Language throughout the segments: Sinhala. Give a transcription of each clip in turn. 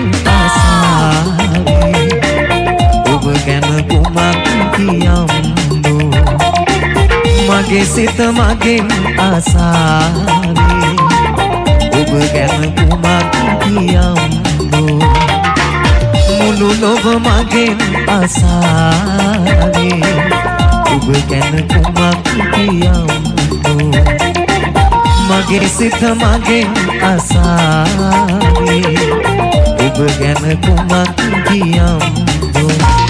ආසාවේ ඔබ ගැන කුමක් කියම්දෝ මගේ සිත මගෙන් ආසාවේ ඔබ ගැන කුමක් කියම්දෝ මුළු ලොව මගෙන් ආසාවේ ඔබ ගැන කුමක් කියම්දෝ මගේ සිත මගෙන් ආසාවේ ඔබ ගැන කුමක් කියම්දෝ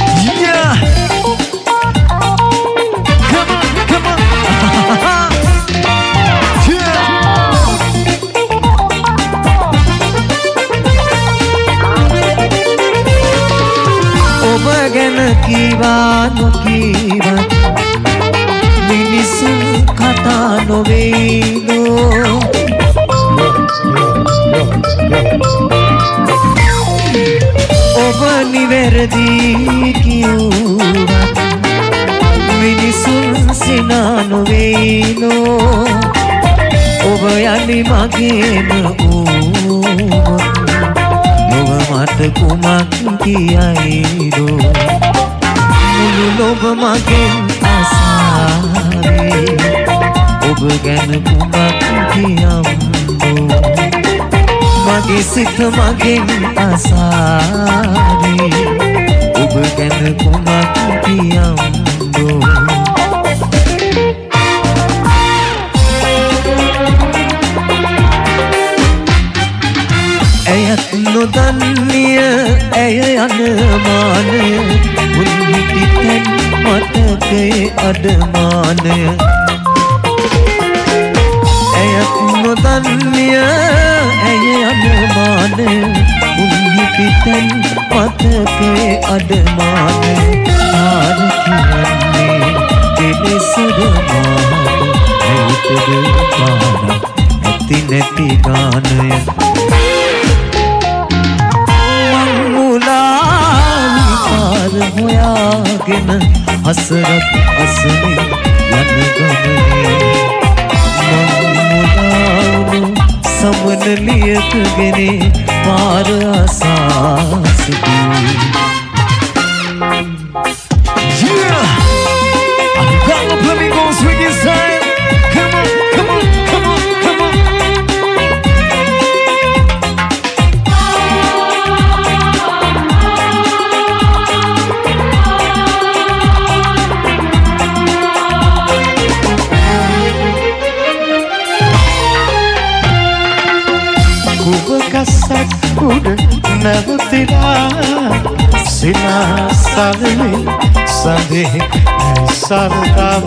ඔබ ගැන කීවා නොකීවත් මිනිසුන් කතා නොවේනෝ ඔබ නිවැරදි කිව්වත් මිනිසුන් සිනා නොවේනෝ ඔබ යලි මගේම වූවොත් ඔබ මට කුමක් කියයිදෝ මුළු ලොව මගෙන් ආසාවේ ඔබ ගැන කුමක් කියම්දෝ මගේ සිත මගෙන් ආසාවේ ඔබ ගැන කුමක් කියම්දෝ ඇයත් නොදන්නිය ඇය යන මානය උන්හිටිතැන් මතකේ අඩමානය ඇයත් නොදන්නිය ඇය යන මානය උන්හිටිතැන් මතකේ අඩමානය ආර කියන්නේ දෙලෙසද මාට ඇයටද පාරක් ඇති නැති ගානය හොයාගෙන හසරත් අසනේ යන ගමනේ මමුලාවුණු සමනලියකගෙන පාර අසාසිදී Yeah! I'm gonna flamingos with your side. Come on, come on, come on, come on. Kasat udah navutila sina salve sande salam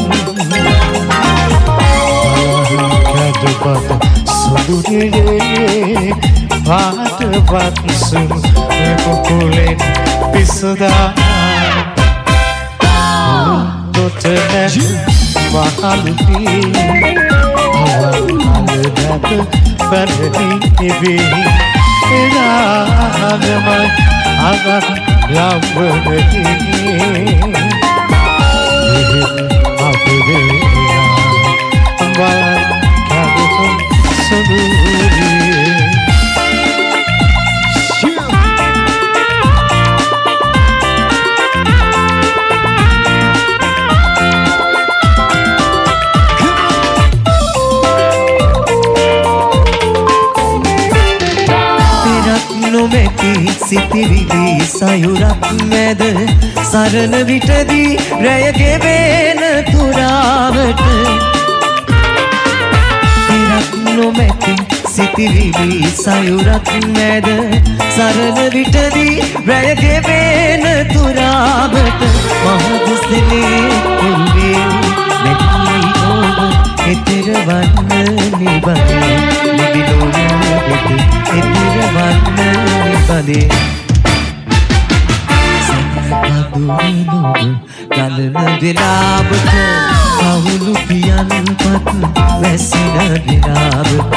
kadubat sudure pat sun epokule pisda totene mahalpi awalat Pergi ibi Inamai Agar yang berhenti Aku dia Balan Kabuhan Sendiri සිතිවිලි සයුරක් මැද සරණ විටදී රැයගේ වේන තුරාවට ඉරක් නොමැති සිතිවිලි සයුරක් මැද සරණ විටදී රැයගේ වේන තුරාවට මහදුසලේ කුල්වේ නැති ඔබ එතර වන්න නිබඳේ නිදිලෝලෙට එතර වන්න නිබඳේ සැනකදුරනොබ ගලන වෙලාවට කවුළු පියන්පත් වැසින වෙලාවට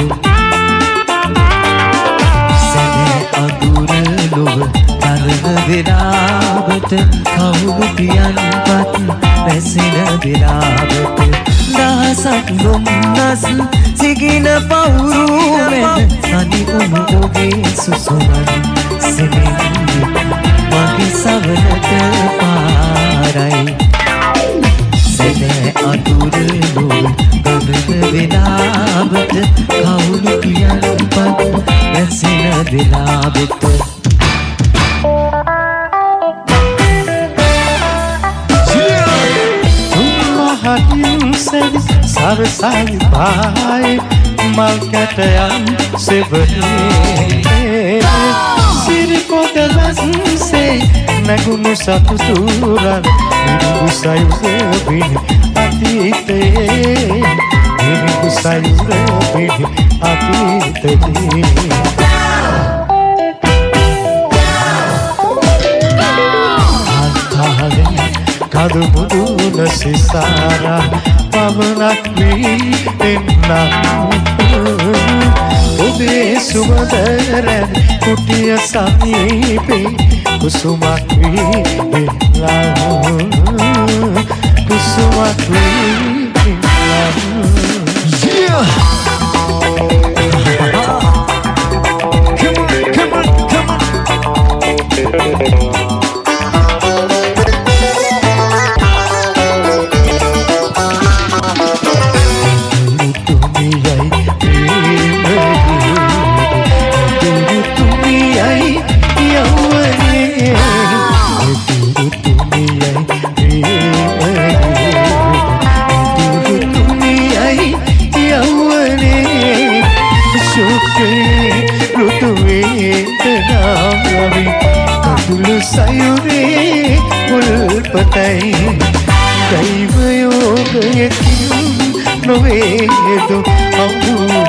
සැන අදුර ලොව ගලන වෙලාවට කවුළු පියන්පත් වැසින වෙලාවට දහසක් නොම්නස් සිගින පවුරු මැද තනි උණු ඔබේ සුසුමන් ඇසෙමින් මගේ සවනට පාරයි සැබෑ අඳුරලු ගොඩන වෙලාවට කවුරු කියන්පත් නැසෙන වෙලාවට සරසයි පායි මල් කැටයන් සෙවනේ සිරිකොටලස්සේ නැගුණු සතුතුරන් නිරුසයුරබිනි අතීතයේ නිරුසයුරබිනි අතීතයේ කදු මුදුන සිසාරා පමණක් වී එන්නම් ඔබේ සුවඳරැන් කුටිය සමීපේ කුසුමක් වී එන්නම් කුසුමක් වී එන්නම් Come on, come on, come on. Sayure ulpatai daivayogayakin novedu amude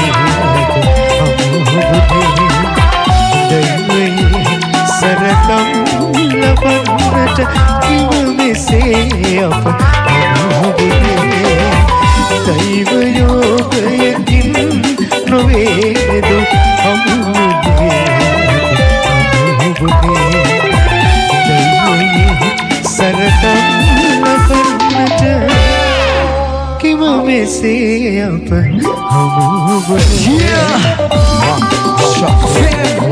daivai saratam labannata kivamese apa amude daivayogayakin novedu amude सरतम लफरमट कि में से अब हम